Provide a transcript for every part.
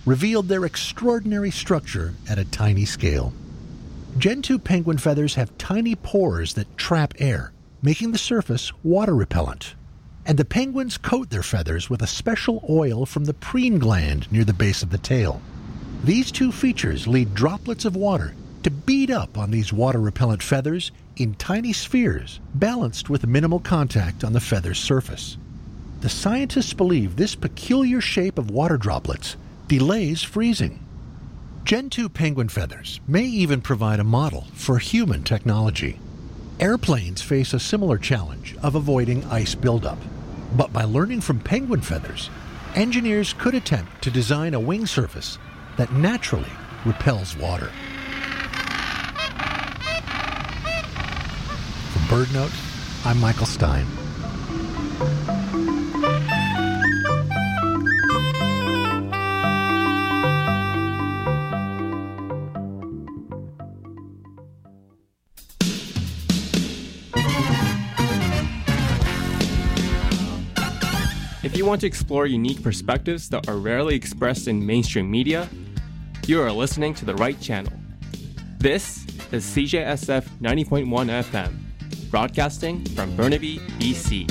revealed their extraordinary structure at a tiny scale. Gen 2 penguin feathers have tiny pores that trap air, making the surface water repellent. And the penguins coat their feathers with a special oil from the preen gland near the base of the tail. These two features lead droplets of water to bead up on these water-repellent feathers in tiny spheres, balanced with minimal contact on the feather's surface. The scientists believe this peculiar shape of water droplets delays freezing. Gen 2 penguin feathers may even provide a model for human technology. Airplanes face a similar challenge of avoiding ice buildup. But by learning from penguin feathers, engineers could attempt to design a wing surface that naturally repels water. For BirdNote, I'm Michael Stein. If you want to explore unique perspectives that are rarely expressed in mainstream media, you are listening to the right channel. This is CJSF 90.1 FM, broadcasting from Burnaby, BC.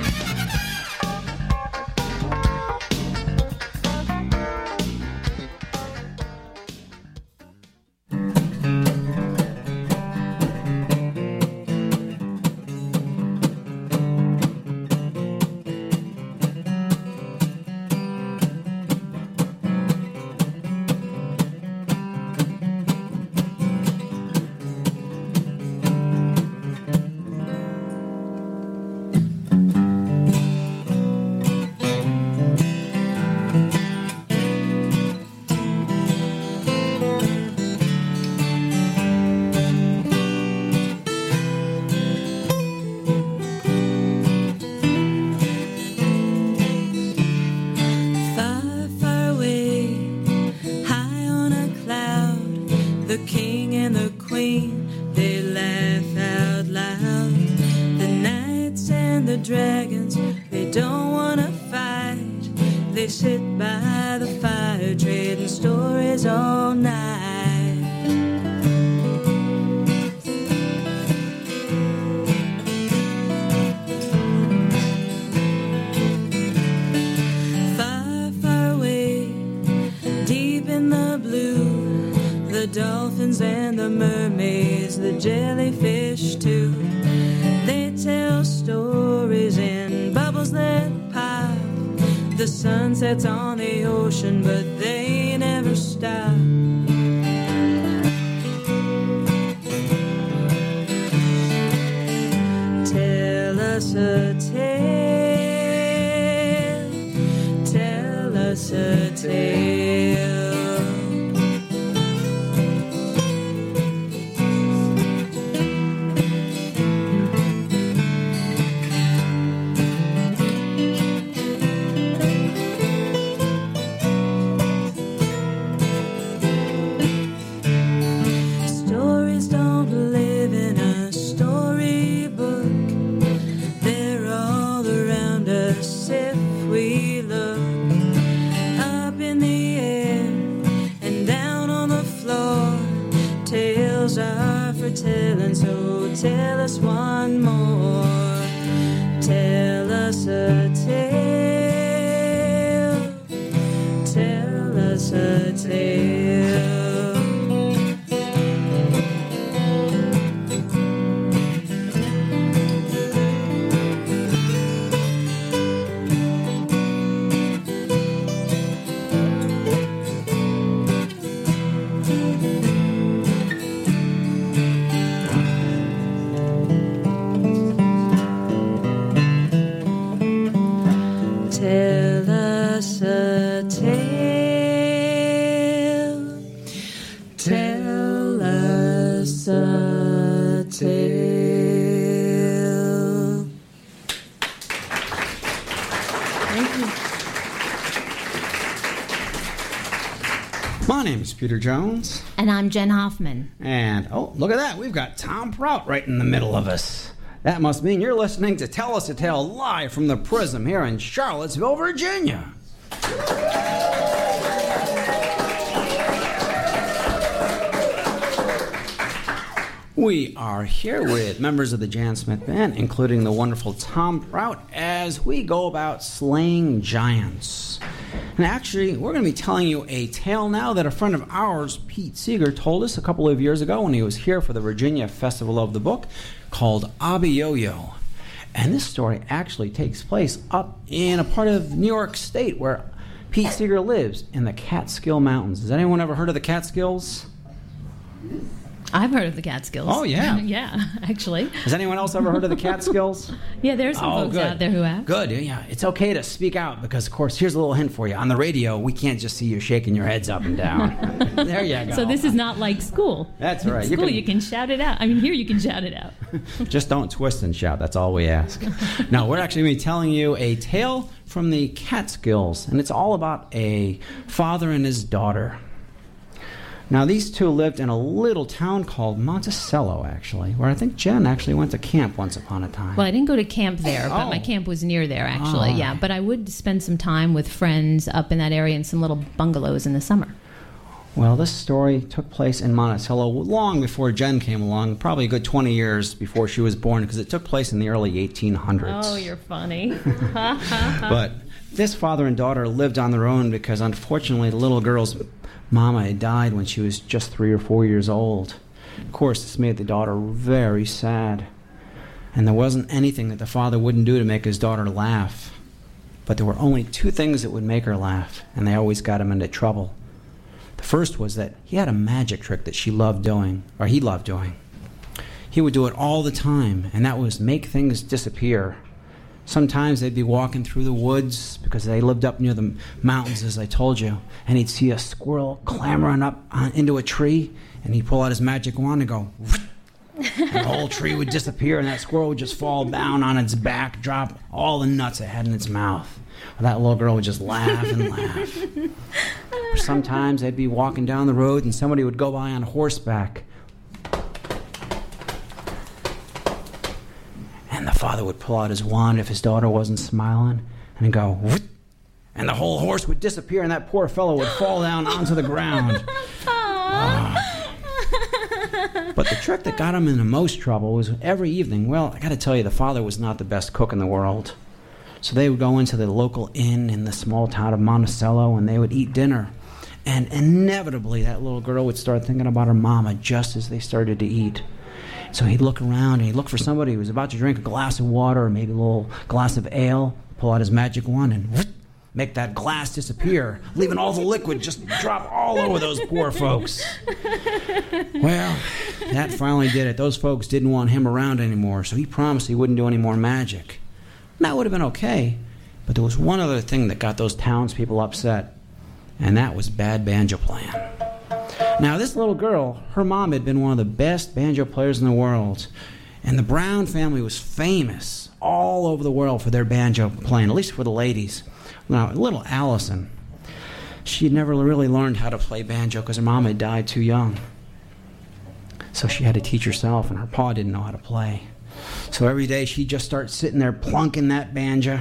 On the ocean, but they never stop. Tell us a tale, tell us a tale. Telling, so tell us one more. Tell us a tale. Tell us a tale. Tell us a tale. Tell us a tale. Thank you. My name is Peter Jones. And I'm Jen Hoffman. And, oh, look at that. We've got Tom Prout right in the middle of us. That must mean you're listening to Tell Us a Tale live from the Prism here in Charlottesville, Virginia. We are here with members of the Jan Smith Band, including the wonderful Tom Prout, as we go about slaying giants. And actually, we're going to be telling you a tale now that a friend of ours, Pete Seeger, told us a couple of years ago when he was here for the Virginia Festival of the Book, called Abba-Yo-Yo. And this story actually takes place up in a part of New York State where Pete Seeger lives, in the Catskill Mountains. Has anyone ever heard of the Catskills? I've heard of the Catskills. Oh, yeah. Yeah, actually. Has anyone else ever heard of the Catskills? Yeah, there's some folks good. out there who have. Good, yeah. It's okay to speak out because, of course, here's a little hint for you. On the radio, we can't just see you shaking your heads up and down. There you go. So this is not like school. That's right. School, you can shout it out. I mean, here you can shout it out. Just don't twist and shout. That's all we ask. No, we're actually going to be telling you a tale from the Catskills, and it's all about a father and his daughter. Now, these two lived in a little town called Monticello, actually, where I think Jen actually went to camp once upon a time. Well, I didn't go to camp there, but my camp was near there, actually. Oh. Yeah, but I would spend some time with friends up in that area in some little bungalows in the summer. Well, this story took place in Monticello long before Jen came along, probably a good 20 years before she was born, because it took place in the early 1800s. Oh, you're funny. But this father and daughter lived on their own because, unfortunately, the little girl's mama had died when she was just 3 or 4 years old. Of course, this made the daughter very sad. And there wasn't anything that the father wouldn't do to make his daughter laugh. But there were only two things that would make her laugh, and they always got him into trouble. The first was that he had a magic trick that she loved doing, or he loved doing. He would do it all the time, and that was make things disappear. Sometimes they'd be walking through the woods because they lived up near the mountains, as I told you, and he'd see a squirrel clambering up into a tree, and he'd pull out his magic wand and go, and the whole tree would disappear, and that squirrel would just fall down on its back, drop all the nuts it had in its mouth. Well, that little girl would just laugh and laugh. Or sometimes they'd be walking down the road, and somebody would go by on horseback. And the father would pull out his wand if his daughter wasn't smiling and go, whoop, and the whole horse would disappear, and that poor fellow would fall down onto the ground. But the trick that got him in the most trouble was every evening, well, I got to tell you, the father was not the best cook in the world. So they would go into the local inn in the small town of Monticello, and they would eat dinner. And inevitably, that little girl would start thinking about her mama just as they started to eat. So he'd look around, and he'd look for somebody who was about to drink a glass of water or maybe a little glass of ale, pull out his magic wand, and whoop, make that glass disappear, leaving all the liquid just drop all over those poor folks. Well, that finally did it. Those folks didn't want him around anymore, so he promised he wouldn't do any more magic. And that would have been okay, but there was one other thing that got those townspeople upset, and that was bad banjo playing. Now, this little girl, her mom had been one of the best banjo players in the world, and the Brown family was famous all over the world for their banjo playing, at least for the ladies. Now, little Allison, she had never really learned how to play banjo because her mom had died too young. So she had to teach herself, and her pa didn't know how to play. So every day she'd just start sitting there plunking that banjo.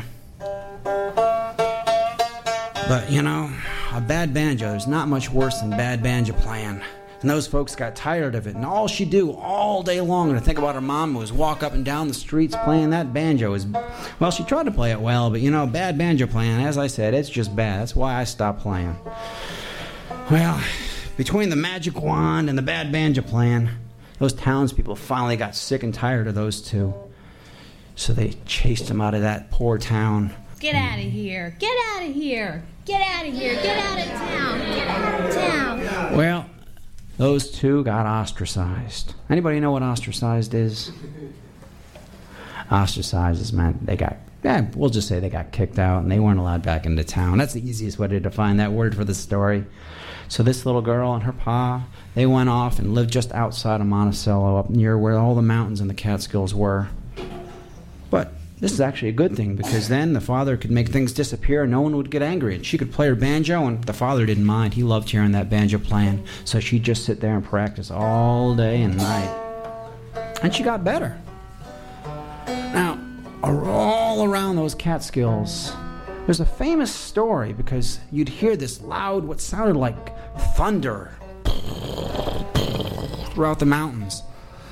But, you know, a bad banjo, there's not much worse than bad banjo playing. And those folks got tired of it. And all she'd do all day long to think about her mom was walk up and down the streets playing that banjo. Well, she tried to play it well, but, you know, bad banjo playing, as I said, it's just bad. That's why I stopped playing. Well, between the magic wand and the bad banjo playing, those townspeople finally got sick and tired of those two. So they chased him out of that poor town. Get out of here. Get out of here. Get out of here. Get out of town. Get out of town. Well, those two got ostracized. Anybody know what ostracized is? Ostracized is meant we'll just say they got kicked out and they weren't allowed back into town. That's the easiest way to define that word for the story. So this little girl and her pa, they went off and lived just outside of Monticello, up near where all the mountains in the Catskills were. But this is actually a good thing, because then the father could make things disappear and no one would get angry. And she could play her banjo, and the father didn't mind. He loved hearing that banjo playing. So she'd just sit there and practice all day and night. And she got better. Now, all around those Catskills, there's a famous story, because you'd hear this loud, what sounded like thunder throughout the mountains.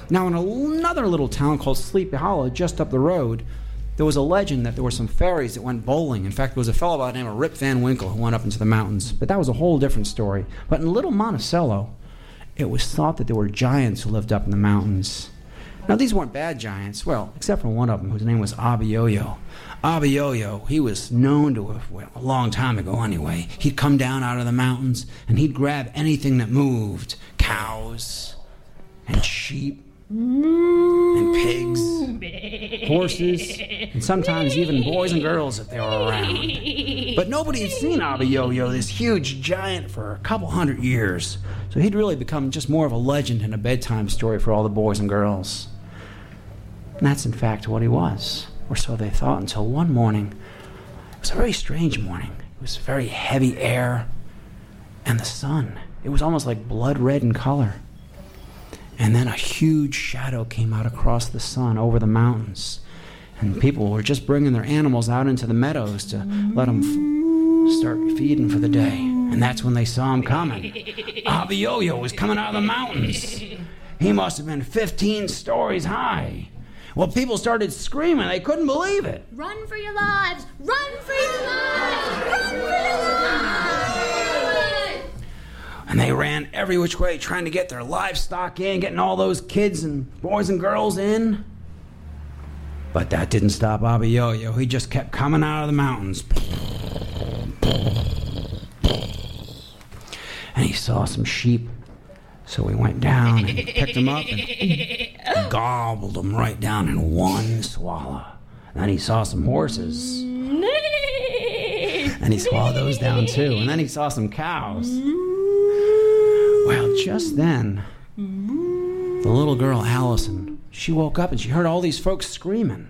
Now, in another little town called Sleepy Hollow, just up the road, there was a legend that there were some fairies that went bowling. In fact, there was a fellow by the name of Rip Van Winkle who went up into the mountains. But that was a whole different story. But in Little Monticello, it was thought that there were giants who lived up in the mountains. Now, these weren't bad giants, well, except for one of them, whose name was Abiyoyo. Abiyoyo, he was known to have, well, a long time ago anyway, he'd come down out of the mountains and he'd grab anything that moved. Cows and sheep and pigs, horses, and sometimes even boys and girls if they were around. But nobody had seen Abiyoyo, this huge giant, for a couple hundred years. So he'd really become just more of a legend and a bedtime story for all the boys and girls. And that's in fact what he was, or so they thought, until one morning. It was a very strange morning. It was very heavy air, and the sun, it was almost like blood red in color. And then a huge shadow came out across the sun over the mountains. And people were just bringing their animals out into the meadows to let them start feeding for the day. And that's when they saw him coming. Abiyoyo was coming out of the mountains. He must have been 15 stories high. Well, people started screaming. They couldn't believe it. Run for your lives! Run for your lives! Run for your lives! And they ran every which way trying to get their livestock in, getting all those kids and boys and girls in. But that didn't stop Abiyoyo. He just kept coming out of the mountains. And he saw some sheep. So he went down and picked them up and gobbled them right down in one swallow. And then he saw some horses. And he swallowed those down too. And then he saw some cows. Well, just then, the little girl, Allison, she woke up and she heard all these folks screaming.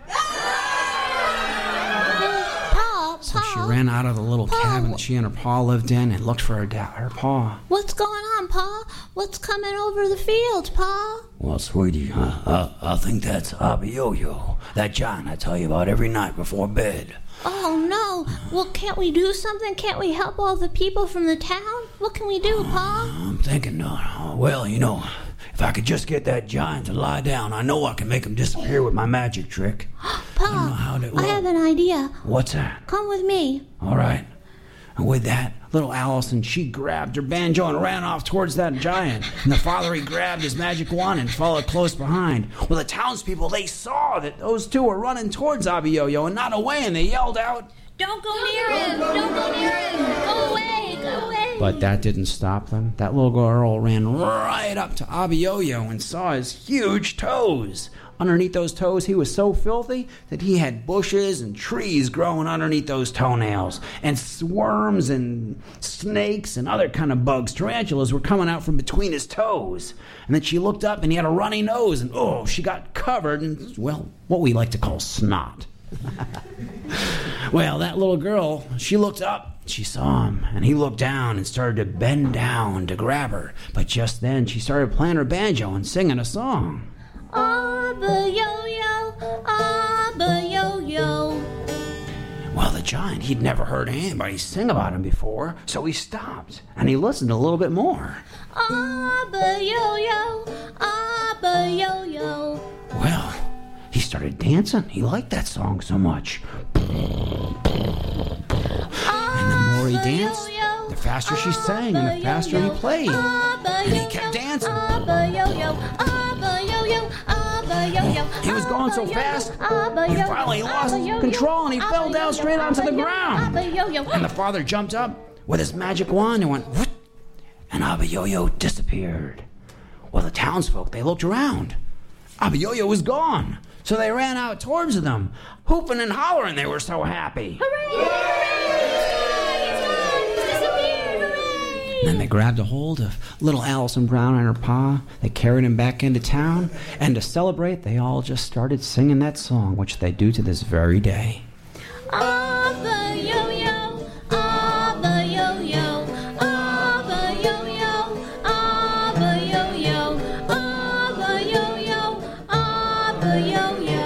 So she ran out of the little cabin that she and her pa lived in and looked for her pa. What's going on, Pa? What's coming over the field, Pa? Well, sweetie, I think that's Abiyoyo, that giant I tell you about every night before bed. Oh, no. Well, can't we do something? Can't we help all the people from the town? What can we do, Pa? I'm thinking, well, you know, if I could just get that giant to lie down, I know I can make him disappear with my magic trick. Pa, I have an idea. What's that? Come with me. All right. And with that, little Allison, she grabbed her banjo and ran off towards that giant. And the father, he grabbed his magic wand and followed close behind. Well, the townspeople, they saw that those two were running towards Abiyoyo and not away, and they yelled out, Don't go near him! Don't go near him! Go away! Go away! But that didn't stop them. That little girl ran right up to Abiyoyo and saw his huge toes. Underneath those toes, he was so filthy that he had bushes and trees growing underneath those toenails. And worms and snakes and other kind of bugs, tarantulas, were coming out from between his toes. And then she looked up and he had a runny nose. And she got covered in, well, what we like to call snot. Well, that little girl, she looked up. She saw him, and he looked down and started to bend down to grab her. But just then, she started playing her banjo and singing a song. Abiyoyo, Abiyoyo. Well, the giant, he'd never heard anybody sing about him before, so he stopped, and he listened a little bit more. Abiyoyo, Abiyoyo. Well, he started dancing. He liked that song so much. And the more he danced, the faster she sang and the faster he played. And he kept dancing. He was going so fast, he finally lost control and he fell down straight onto the ground. And the father jumped up with his magic wand and went, whoop, and Abiyoyo disappeared. Well, the townsfolk, they looked around. Abiyoyo was gone. So they ran out towards them, hooping and hollering. They were so happy. Then they grabbed a hold of little Allison Brown and her pa. They carried him back into town. And to celebrate, they all just started singing that song, which they do to this very day. Abiyoyo, Abiyoyo, Abiyoyo, Abiyoyo, Abiyoyo, Abiyoyo.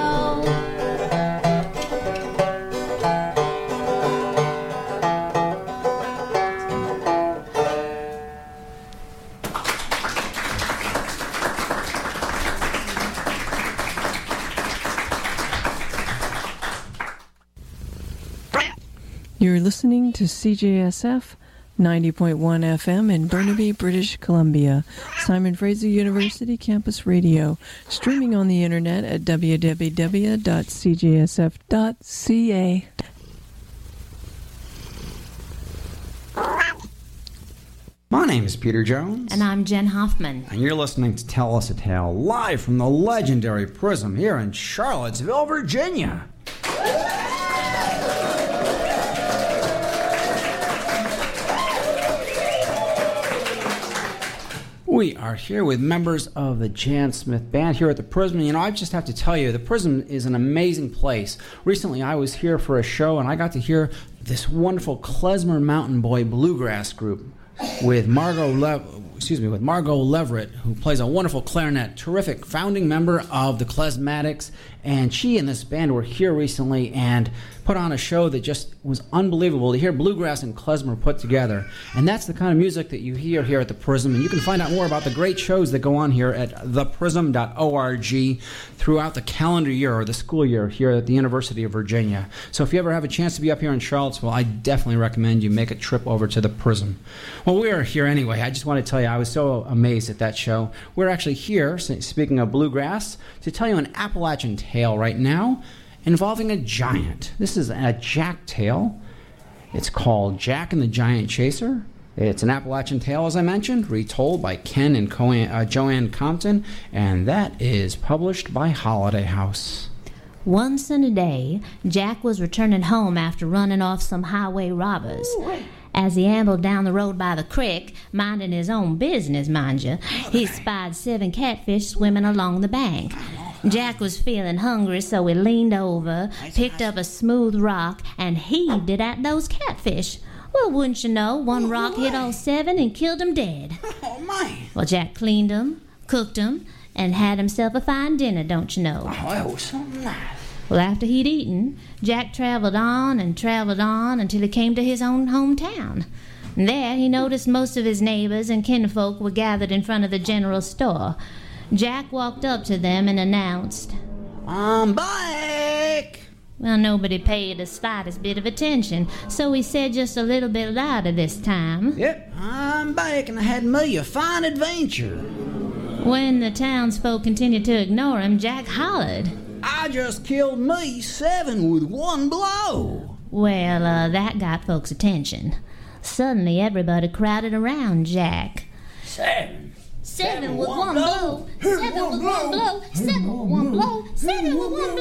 listening to CJSF 90.1 FM in Burnaby, British Columbia, Simon Fraser University Campus Radio, streaming on the internet at www.cjsf.ca. My name is Peter Jones. And I'm Jen Hoffman. And you're listening to Tell Us a Tale, live from the legendary Prism here in Charlottesville, Virginia. We are here with members of the Jan Smith Band here at the Prism. You know, I just have to tell you, the Prism is an amazing place. Recently, I was here for a show, and I got to hear this wonderful Klezmer Mountain Boy bluegrass group with Margot Leverett, who plays a wonderful clarinet, terrific founding member of the Klezmatics, and she and this band were here recently and put on a show that just was unbelievable to hear bluegrass and klezmer put together. And that's the kind of music that you hear here at the Prism, and you can find out more about the great shows that go on here at theprism.org throughout the calendar year or the school year here at the University of Virginia. So if you ever have a chance to be up here in Charlottesville, I definitely recommend you make a trip over to the Prism. Well, we are here anyway. I just want to tell you, I was so amazed at that show. We're actually here, speaking of bluegrass, to tell you an Appalachian tale right now involving a giant. This is a Jack tale. It's called Jack and the Giant Chaser. It's an Appalachian tale, as I mentioned, retold by Ken and Joanne Compton, and that is published by Holiday House. One sunny day, Jack was returning home after running off some highway robbers. As he ambled down the road by the creek, minding his own business, mind you, he spied 7 catfish swimming along the bank. Jack was feeling hungry, so he leaned over, picked up a smooth rock, and heaved it at those catfish. Well, wouldn't you know, one rock hit all 7 and killed them dead. Oh, my. Well, Jack cleaned them, cooked them, and had himself a fine dinner, don't you know. Oh, that was so nice. Well, after he'd eaten, Jack traveled on until he came to his own hometown. And there he noticed most of his neighbors and kinfolk were gathered in front of the general store. Jack walked up to them and announced, "I'm back!" Well, nobody paid the slightest bit of attention, so he said just a little bit louder this time. "Yep, I'm back, and I had me a fine adventure." When the townsfolk continued to ignore him, Jack hollered, "I just killed me 7 with one blow." Well, that got folks' attention. Suddenly, everybody crowded around Jack. 7 with one blow. 7 with one blow. 7 with one blow. 7 with one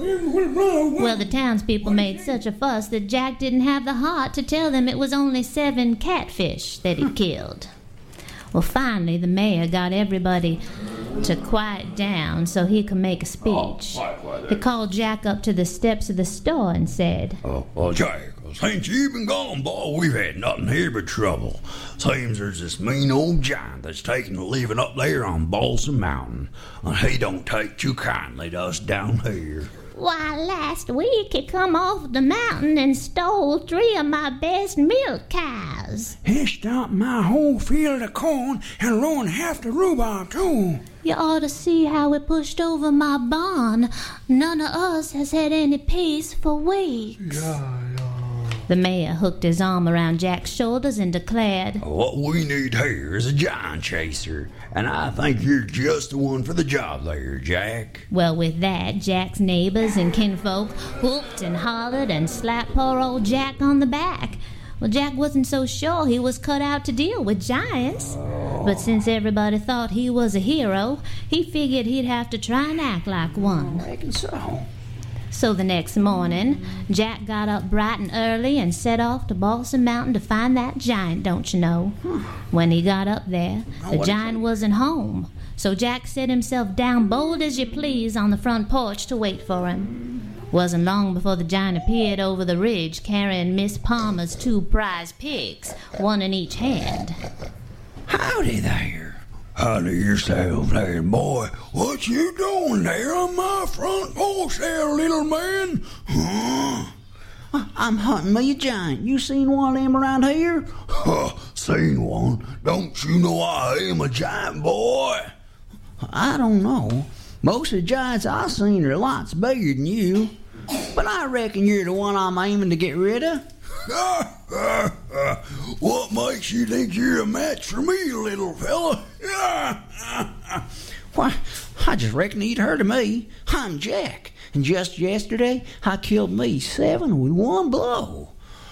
blow. Well, the townspeople made such a fuss that Jack didn't have the heart to tell them it was only 7 catfish that he killed. Well, finally, the mayor got everybody to quiet down so he could make a speech. He called Jack up to the steps of the store and said, Jack, since you've been gone, boy, we've had nothing here but trouble. Seems there's this mean old giant that's taking a living up there on Balsam Mountain, and he don't take too kindly to us down here. Why, last week he come off the mountain and stole 3 of my best milk cows. He stopped my whole field of corn and ruined half the rhubarb, too. You ought to see how he pushed over my barn. None of us has had any peace for weeks. The mayor hooked his arm around Jack's shoulders and declared, What we need here is a giant chaser, and I think you're just the one for the job there, Jack. Well, with that, Jack's neighbors and kinfolk whooped and hollered and slapped poor old Jack on the back. Well, Jack wasn't so sure he was cut out to deal with giants. But since everybody thought he was a hero, he figured he'd have to try and act like one. I reckon so. So the next morning, Jack got up bright and early and set off to Balsam Mountain to find that giant, don't you know. When he got up there, the giant wasn't home. So Jack set himself down bold as you please on the front porch to wait for him. Wasn't long before the giant appeared over the ridge carrying Miss Palmer's 2 prize pigs, one in each hand. Howdy there. Howdy yourself there, boy. What you doing there on my front porch there, little man? Huh? I'm hunting me a giant. You seen one of them around here? Seen one? Don't you know I am a giant, boy? I don't know. Most of the giants I've seen are lots bigger than you. But I reckon you're the one I'm aiming to get rid of. What makes you think you're a match for me, little fella? Why, I just reckon he'd heard of me. I'm Jack, and just yesterday I killed me 7 with one blow.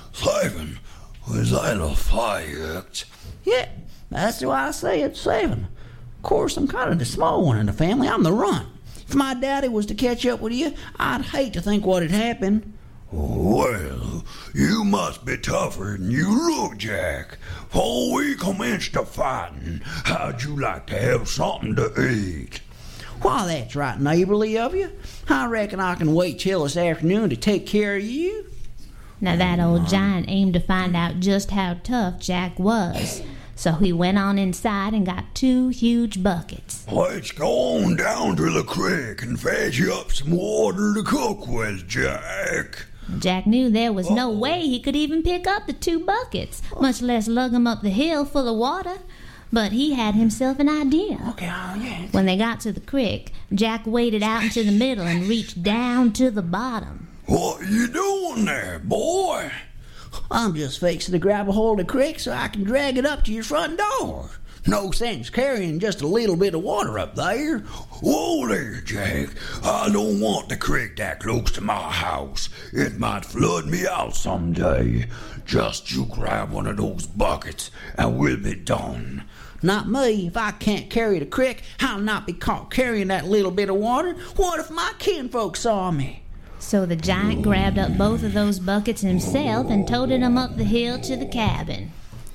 7? Was that a fight? Yeah, that's why I say it's 7. Of course, I'm kind of the small one in the family. I'm the runt. If my daddy was to catch up with you, I'd hate to think what'd happen. Well, you must be tougher than you look, Jack. Before we commence to fighting, how'd you like to have something to eat? Why, that's right neighborly of you. I reckon I can wait till this afternoon to take care of you. Now that old giant aimed to find out just how tough Jack was. So he went on inside and got 2 huge buckets. Let's go on down to the creek and fetch you up some water to cook with, Jack. Jack knew there was no way he could even pick up the 2 buckets, much less lug them up the hill full of water. But he had himself an idea. When they got to the creek, Jack waded out into the middle and reached down to the bottom. What you doing there, boy? I'm just fixing to grab a hold of the creek so I can drag it up to your front door. No sense carrying just a little bit of water up there. Whoa there, Jack. I don't want the creek that close to my house. It might flood me out someday. Just you grab one of those buckets and we'll be done. Not me. If I can't carry the creek, I'll not be caught carrying that little bit of water. What if my kinfolk saw me? So the giant grabbed up both of those buckets himself and toted them up the hill to the cabin.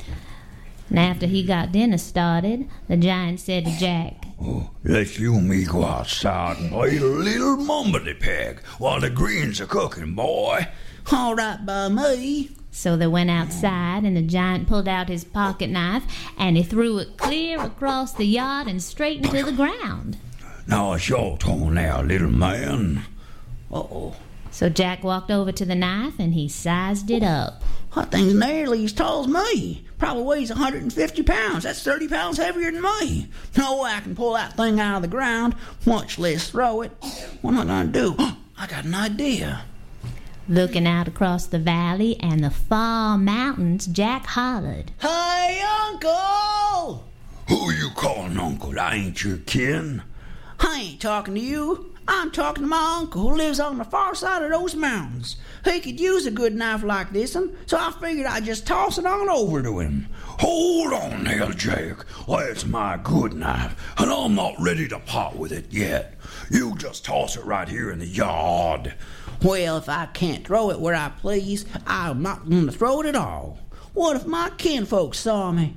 And after he got dinner started, the giant said to Jack, Let's you and me go outside and play a little mumbity peg while the greens are cooking, boy. All right by me. So they went outside, and the giant pulled out his pocket knife, and he threw it clear across the yard and straight into the ground. Now it's your turn now, little man. Uh-oh. So Jack walked over to the knife, and he sized it up. That thing's nearly as tall as me. Probably weighs 150 pounds. That's 30 pounds heavier than me. No way I can pull that thing out of the ground, much less throw it. What am I going to do? I got an idea. Looking out across the valley and the far mountains, Jack hollered, Hey, Uncle! Who you calling Uncle? I ain't your kin. I ain't talking to you. I'm talking to my uncle who lives on the far side of those mountains. He could use a good knife like this one, so I figured I'd just toss it on over to him. Hold on there, Jack. That's my good knife, and I'm not ready to part with it yet. You just toss it right here in the yard. Well, if I can't throw it where I please, I'm not going to throw it at all. What if my kinfolk saw me?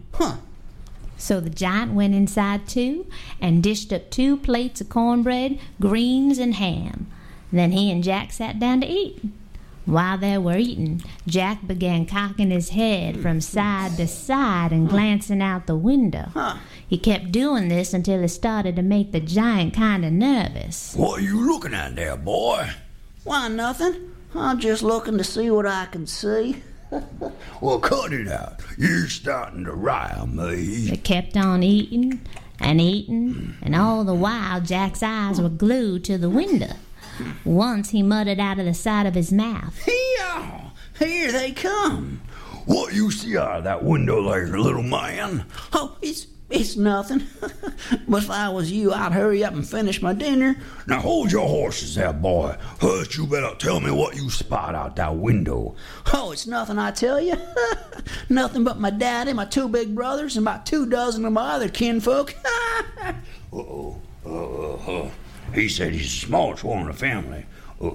So the giant went inside too and dished up 2 plates of cornbread, greens, and ham. Then he and Jack sat down to eat. While they were eating, Jack began cocking his head from side to side and glancing out the window. He kept doing this until it started to make the giant kind of nervous. What are you looking at there, boy? Why, nothing. I'm just looking to see what I can see. Well, cut it out. You're starting to rile me. They kept on eating, and all the while Jack's eyes were glued to the window. Once he muttered out of the side of his mouth, Here they come. What you see out of that window there, little man? Oh, it's nothing. But if I was you, I'd hurry up and finish my dinner. Now hold your horses there, boy. First, you better tell me what you spot out that window. Oh, it's nothing, I tell you. Nothing but my daddy, my 2 big brothers, and about 2 dozen of my other kinfolk. He said he's the smallest one in the family.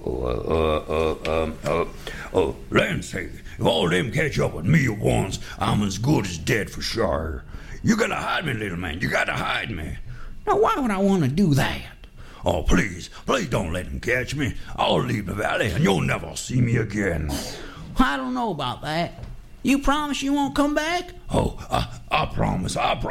Land's sake, if all of them catch up with me at once, I'm as good as dead for sure. You gotta hide me, little man. You gotta hide me. Now, why would I want to do that? Oh, please don't let them catch me. I'll leave the valley and you'll never see me again. I don't know about that. You promise you won't come back? Oh, I promise.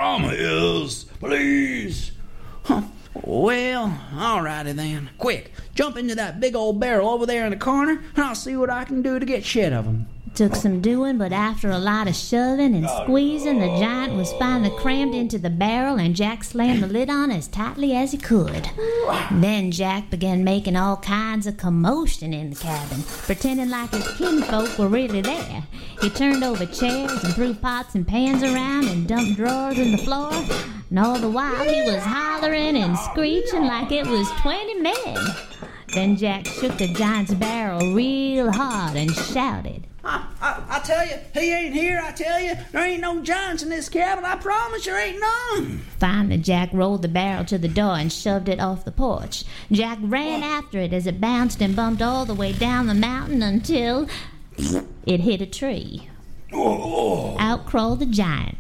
Please. Well, all righty then. Quick, jump into that big old barrel over there in the corner, and I'll see what I can do to get shit of them. Took some doing, but after a lot of shoving and squeezing, the giant was finally crammed into the barrel, and Jack slammed the lid on as tightly as he could. Then Jack began making all kinds of commotion in the cabin, pretending like his kinfolk were really there. He turned over chairs and threw pots and pans around and dumped drawers in the floor, and all the while he was hollering and screeching like it was 20 men. Then Jack shook the giant's barrel real hard and shouted, I tell you, he ain't here, I tell you. There ain't no giants in this cabin, I promise there ain't none. Finally, Jack rolled the barrel to the door and shoved it off the porch. Jack ran after it as it bounced and bumped all the way down the mountain until it hit a tree. Out crawled the giant.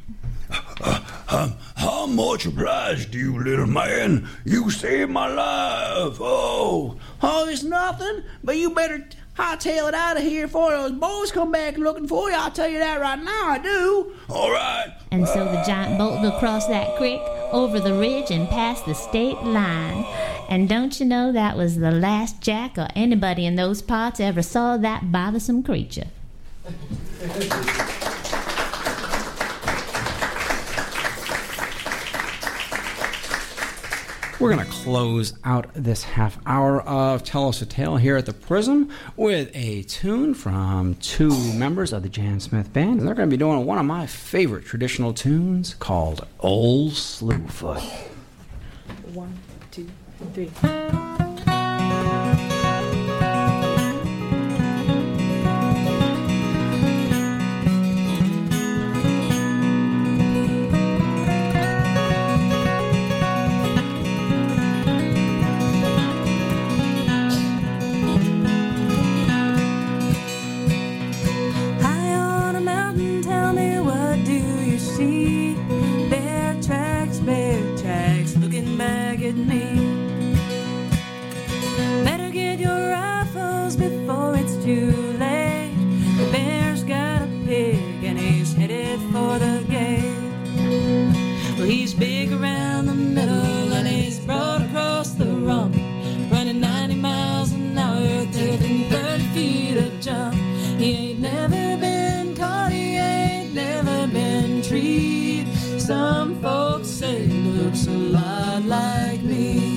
How much obliged to you, little man? You saved my life. Oh, it's nothing, but you better hightail it out of here before those boys come back looking for you. I'll tell you that right now, I do. All right. And so the giant bolted across that creek, over the ridge, and past the state line. And don't you know that was the last Jack or anybody in those parts ever saw that bothersome creature. We're going to close out this half hour of Tell Us a Tale here at the Prism with a tune from two members of the Jan Smith Band. And they're going to be doing one of my favorite traditional tunes called Old Slewfoot. 1, 2, 3. He's big around the middle and he's broad across the rump, running 90 miles an hour, taking 30 feet a jump. He ain't never been caught, he ain't never been treed. Some folks say he looks a lot like me.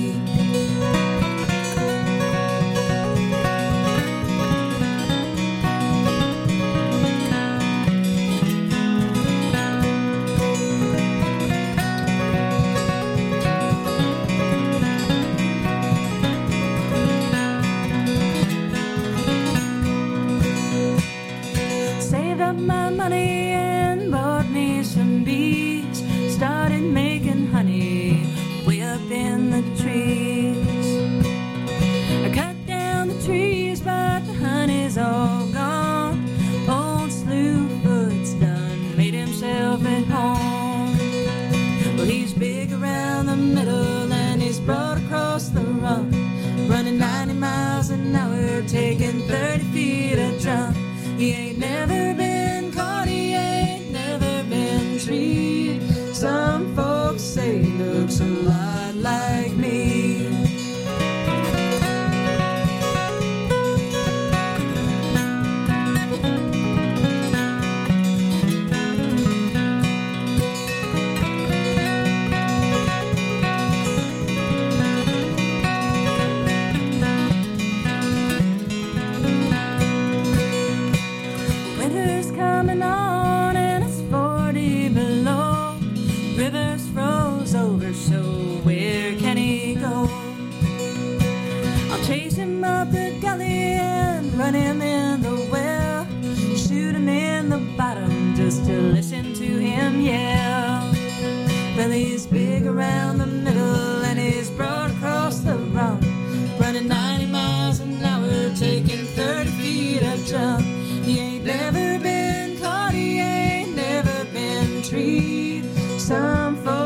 My money and bought me some bees, started making honey way up in the trees. I cut down the trees, but the honey's all gone. Old Slewfoot's done made himself at home. Well, he's big around the middle and he's broad across the rump, running 90 miles an hour, taking 30 feet a jump. He ain't never been caught, he ain't never been treed. Some folks say he looks a lot like me. Coming on and it's 40 below. Rivers froze over, so where can he go? I'll chase him up the gully and run him in the well, shoot him in the bottom just to listen to him yell. Well, he's big around the middle and he's broad across the rump, running 90 miles an hour, taking 30 feet a jump. He ain't never been caught, he ain't never been treed. Some folks